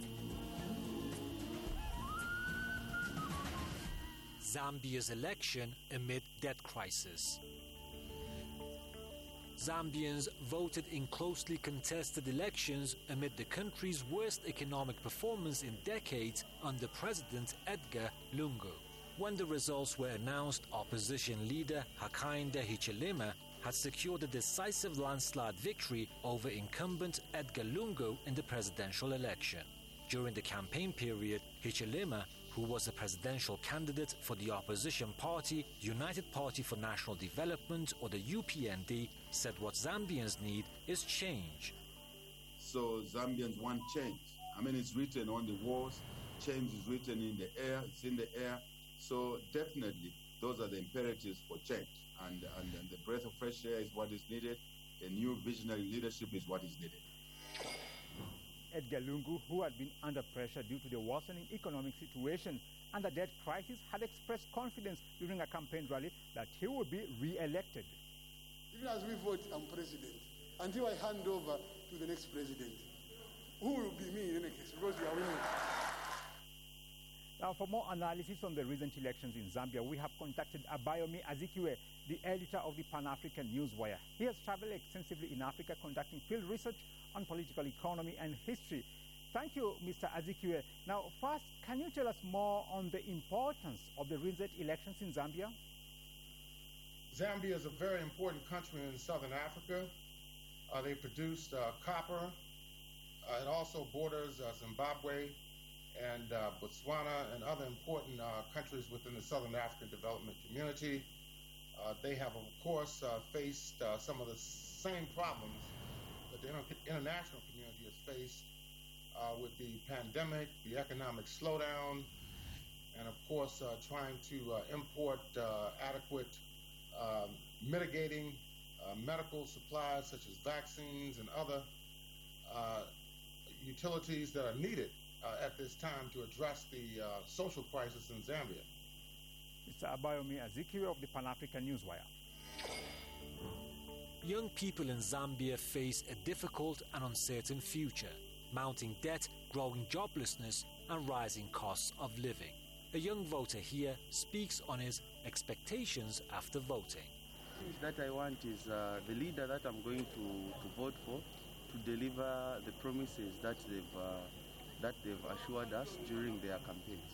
Zambia's election amid debt crisis. Zambians voted in closely contested elections amid the country's worst economic performance in decades under President Edgar Lungu. When the results were announced, opposition leader Hakainde Hichilema had secured a decisive landslide victory over incumbent Edgar Lungu in the presidential election. During the campaign period, Hichilema, who was a presidential candidate for the opposition party United Party for National Development, or the U P N D, said what Zambians need is change. So Zambians want change. I mean, it's written on the walls, change is written in the air, it's in the air. So definitely, those are the imperatives for change. And, and, and the breath of fresh air is what is needed. A new visionary leadership is what is needed. Edgar Lungu, who had been under pressure due to the worsening economic situation and the debt crisis, had expressed confidence during a campaign rally that he would be re-elected. Even as we vote, I'm president. Until I hand over to the next president, who will be me in any case, because we are winning. Now, for more analysis on the recent elections in Zambia, we have contacted Abayomi Azikiwe, the editor of the Pan-African Newswire. He has traveled extensively in Africa conducting field research on political economy and history. Thank you, Mister Azikiwe. Now, first, can you tell us more on the importance of the recent elections in Zambia? Zambia is a very important country in southern Africa. Uh, they produced uh, copper. Uh, it also borders uh, Zimbabwe and uh, Botswana and other important uh, countries within the Southern African Development Community. Uh, they have, of course, uh, faced uh, some of the same problems that the inter international community has faced uh, with the pandemic, the economic slowdown, and, of course, uh, trying to uh, import uh, adequate uh, mitigating uh, medical supplies such as vaccines and other uh, utilities that are needed Uh, at this time to address the uh, social crisis in Zambia. Mister Abayomi Azikiwe of the Pan-African Newswire. Young people in Zambia face a difficult and uncertain future, mounting debt, growing joblessness, and rising costs of living. A young voter here speaks on his expectations after voting. Things that I want is uh, the leader that I'm going to, to vote for to deliver the promises that they've uh, that they've assured us during their campaigns.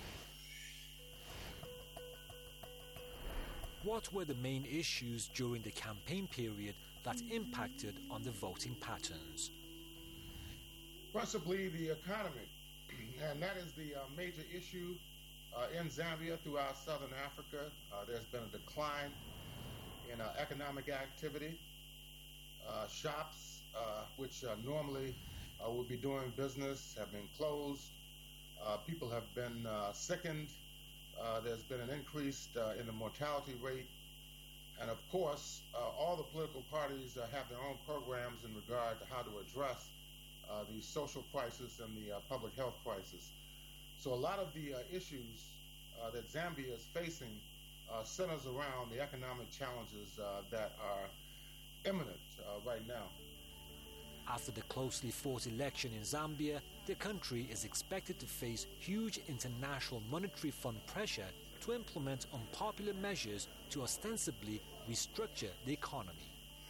What were the main issues during the campaign period that impacted on the voting patterns? Principally the economy, and that is the uh, major issue uh, in Zambia throughout southern Africa. Uh, there's been a decline in uh, economic activity. Uh, shops, uh, which uh, normally Uh, will be doing business, have been closed. Uh, people have been uh, sickened. Uh, there's been an increase uh, in the mortality rate. And of course, uh, all the political parties uh, have their own programs in regard to how to address uh, the social crisis and the uh, public health crisis. So a lot of the uh, issues uh, that Zambia is facing uh, centers around the economic challenges uh, that are imminent uh, right now. After the closely fought election in Zambia, the country is expected to face huge International Monetary Fund pressure to implement unpopular measures to ostensibly restructure the economy.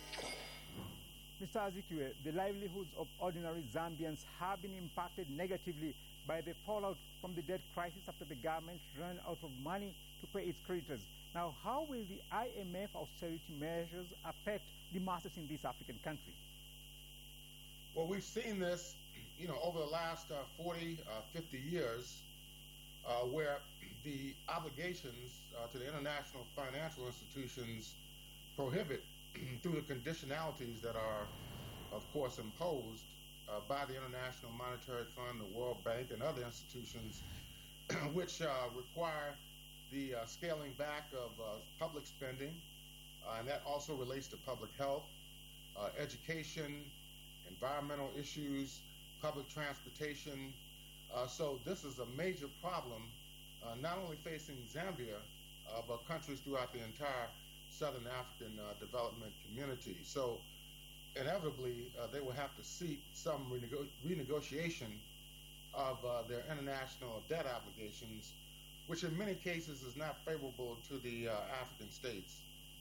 Mister Azikiwe, the livelihoods of ordinary Zambians have been impacted negatively by the fallout from the debt crisis after the government ran out of money to pay its creditors. Now, how will the I M F austerity measures affect the masses in this African country? Well, we've seen this, you know, over the last uh, forty, uh, fifty years, uh, where the obligations uh, to the international financial institutions prohibit, through the conditionalities that are, of course, imposed uh, by the International Monetary Fund, the World Bank, and other institutions, which uh, require the uh, scaling back of uh, public spending, uh, and that also relates to public health, uh, education, environmental issues, public transportation. Uh, so this is a major problem, uh, not only facing Zambia, uh, but countries throughout the entire Southern African uh, development community. So inevitably, uh, they will have to seek some renego renegotiation of uh, their international debt obligations, which in many cases is not favorable to the uh, African states.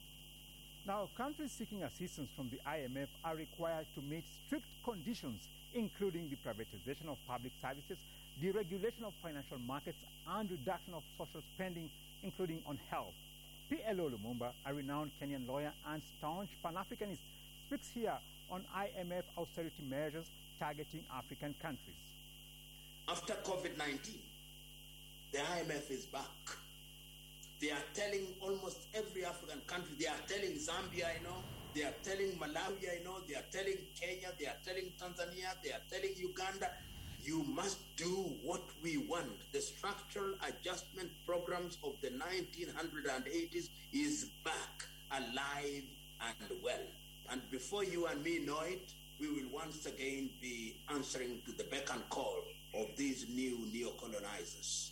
Now, countries seeking assistance from the I M F are required to meet strict conditions, including the privatization of public services, deregulation of financial markets, and reduction of social spending, including on health. P L O Lumumba, a renowned Kenyan lawyer and staunch Pan-Africanist, speaks here on I M F austerity measures targeting African countries. After COVID nineteen, the I M F is back. They are telling almost every African country, they are telling Zambia, you know, they are telling Malawi, you know, they are telling Kenya, they are telling Tanzania, they are telling Uganda, you must do what we want. The structural adjustment programs of the nineteen eighties is back, alive and well. And before you and me know it, we will once again be answering to the beck and call of these new neo-colonizers.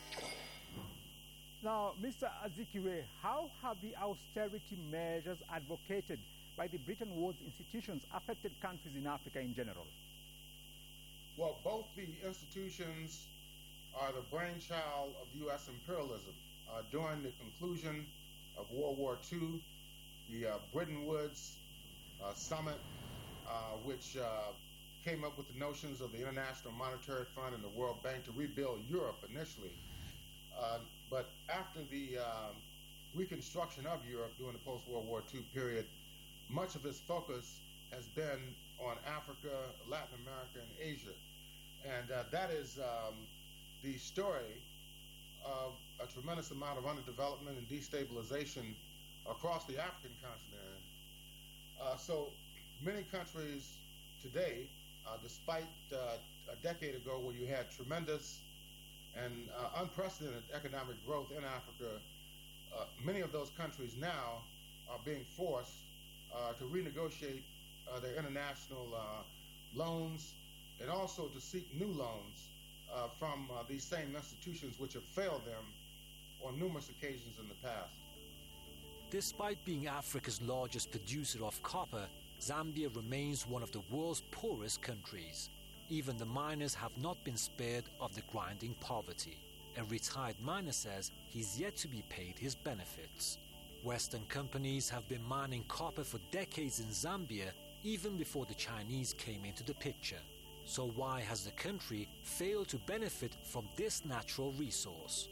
Now, Mister Azikiwe, how have the austerity measures advocated by the Bretton Woods institutions affected countries in Africa in general? Well, both the institutions are the brainchild of U S imperialism. Uh, during the conclusion of World War Two, the uh, Bretton Woods uh, Summit, uh, which uh, came up with the notions of the International Monetary Fund and the World Bank to rebuild Europe initially. Uh, but after the uh, reconstruction of Europe during the post-World War Two period, much of its focus has been on Africa, Latin America, and Asia. And uh, that is um, the story of a tremendous amount of underdevelopment and destabilization across the African continent. Uh, so many countries today, uh, despite uh, a decade ago where you had tremendous and uh, unprecedented economic growth in Africa, uh, many of those countries now are being forced uh, to renegotiate uh, their international uh, loans and also to seek new loans uh, from uh, these same institutions which have failed them on numerous occasions in the past. Despite being Africa's largest producer of copper, Zambia remains one of the world's poorest countries. Even the miners have not been spared of the grinding poverty. A retired miner says he's yet to be paid his benefits. Western companies have been mining copper for decades in Zambia, even before the Chinese came into the picture. So why has the country failed to benefit from this natural resource?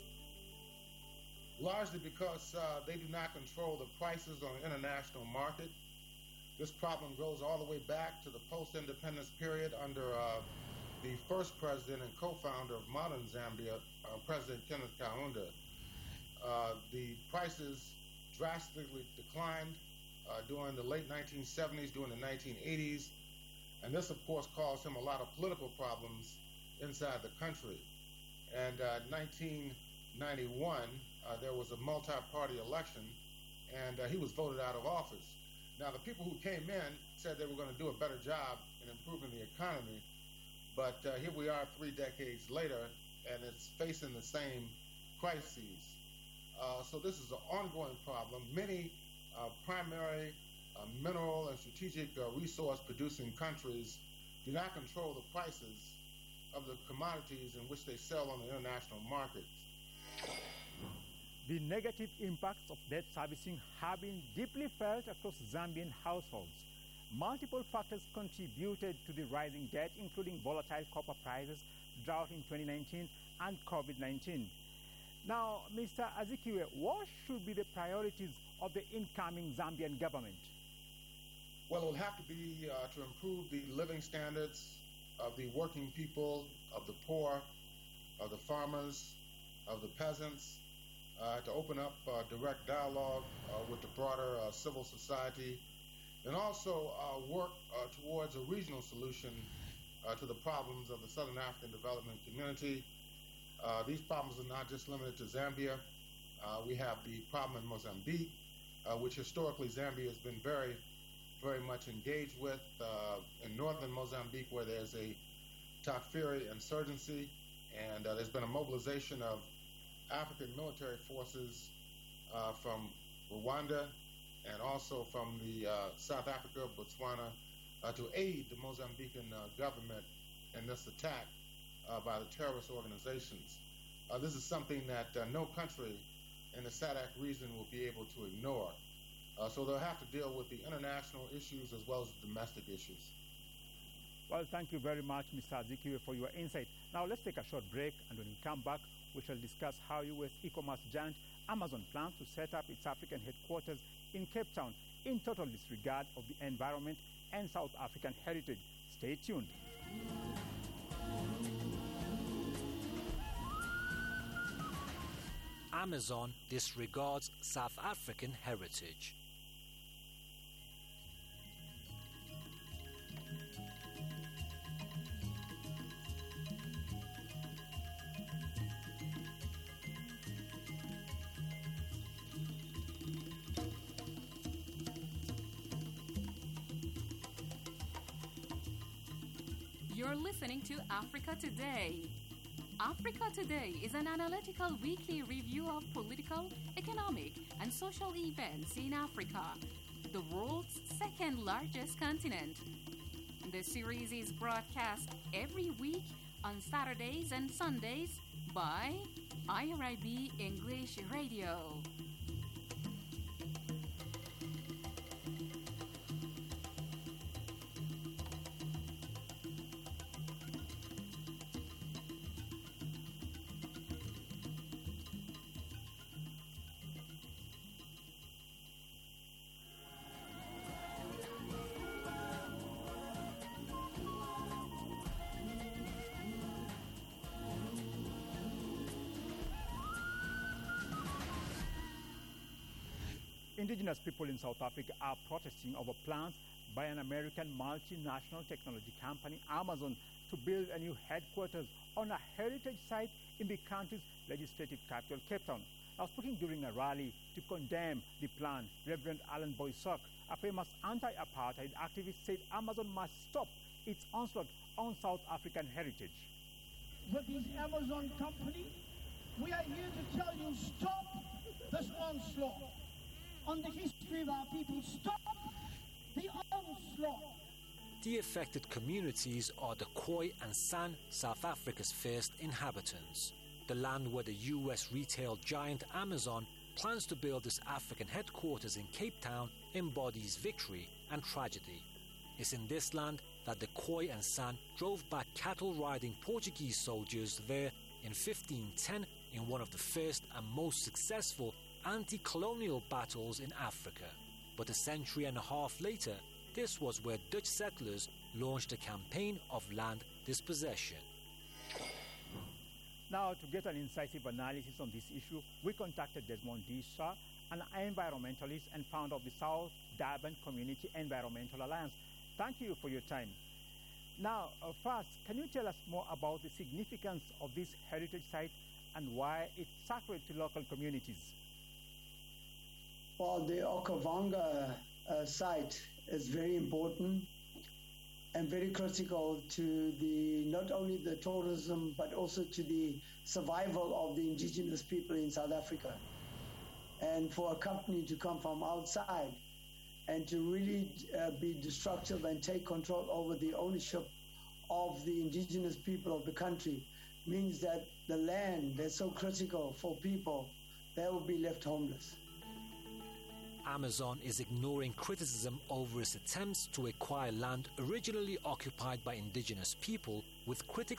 Largely because uh, they do not control the prices on the international market. This problem goes all the way back to the post-independence period under uh, the first president and co-founder of modern Zambia, uh, President Kenneth Kaunda. Uh, the prices drastically declined uh, during the late nineteen seventies, during the nineteen eighties, and this, of course, caused him a lot of political problems inside the country. And uh, nineteen ninety-one, uh, there was a multi-party election, and uh, he was voted out of office. Now, the people who came in said they were going to do a better job in improving the economy, but uh, here we are three decades later, and it's facing the same crises. Uh, so this is an ongoing problem. Many uh, primary uh, mineral and strategic uh, resource producing countries do not control the prices of the commodities in which they sell on the international markets. The negative impacts of debt servicing have been deeply felt across Zambian households. Multiple factors contributed to the rising debt, including volatile copper prices, drought in twenty nineteen, and COVID nineteen. Now, Mister Azikiwe, what should be the priorities of the incoming Zambian government? Well, it will have to be uh, to improve the living standards of the working people, of the poor, of the farmers, of the peasants, uh, to open up uh, direct dialogue uh, with the broader uh, civil society, and also uh, work uh, towards a regional solution uh, to the problems of the Southern African Development Community. Uh, these problems are not just limited to Zambia. Uh, we have the problem in Mozambique, uh, which historically Zambia has been very, very much engaged with. Uh, in northern Mozambique, where there's a Takfiri insurgency, and uh, there's been a mobilization of African military forces uh, from Rwanda and also from the uh, South Africa, Botswana, uh, to aid the Mozambican uh, government in this attack uh, by the terrorist organizations. Uh, this is something that uh, no country in the S A D C region will be able to ignore. Uh, so they'll have to deal with the international issues as well as the domestic issues. Well, thank you very much, Mister Azikiwe, for your insight. Now let's take a short break, and when we come back, we shall discuss how U S e-commerce giant Amazon plans to set up its African headquarters in Cape Town in total disregard of the environment and South African heritage. Stay tuned. Amazon disregards South African heritage. You're listening to Africa Today. Africa Today is an analytical weekly review of political, economic, and social events in Africa, the world's second largest continent. The series is broadcast every week on Saturdays and Sundays by I R I B English Radio. Indigenous people in South Africa are protesting over plans by an American multinational technology company, Amazon, to build a new headquarters on a heritage site in the country's legislative capital, Cape Town. Now, speaking during a rally to condemn the plan, Reverend Alan Boysock, a famous anti-apartheid activist, said Amazon must stop its onslaught on South African heritage. With this Amazon company, we are here to tell you, stop this onslaught on the history of our people. Stop the onslaught. The affected communities are the Khoi and San, South Africa's first inhabitants. The land where the U S retail giant Amazon plans to build its African headquarters in Cape Town embodies victory and tragedy. It's in this land that the Khoi and San drove back cattle-riding Portuguese soldiers there in fifteen ten in one of the first and most successful anti-colonial battles in Africa. But a century and a half later, this was where Dutch settlers launched a campaign of land dispossession. Now, to get an incisive analysis on this issue, we contacted Desmond Disha, an environmentalist and founder of the South Durban Community Environmental Alliance. Thank you for your time. Now, uh, first, can you tell us more about the significance of this heritage site and why it's sacred to local communities? Well, the Okavango uh, site is very important and very critical to the not only the tourism but also to the survival of the indigenous people in South Africa. And for a company to come from outside and to really uh, be destructive and take control over the ownership of the indigenous people of the country means that the land that's so critical for people, they will be left homeless. Amazon is ignoring criticism over its attempts to acquire land originally occupied by indigenous people, with critics